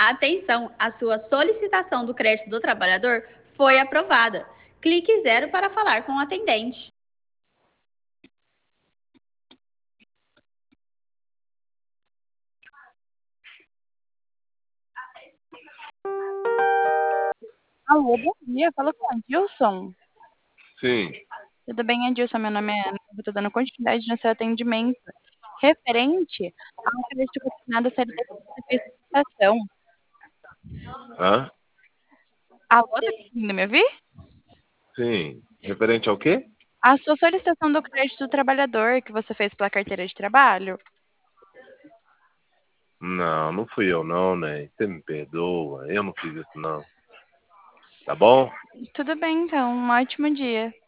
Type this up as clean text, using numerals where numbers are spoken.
Atenção, a sua solicitação do crédito do trabalhador foi aprovada. Clique 0 para falar com o atendente. Alô, bom dia. Fala com o Adilson. Sim. Tudo bem, Adilson? Meu nome é Ana. Eu estou dando continuidade no seu atendimento. Referente ao crédito consignado da série D que você fez solicitação. Hã? Alô, tá conseguindo me ouvir? Sim. Referente ao quê? A sua solicitação do crédito do trabalhador que você fez pela carteira de trabalho? Não, não fui eu não, né? Você me perdoa. Eu não fiz isso não. Tá bom? Tudo bem, então. Um ótimo dia.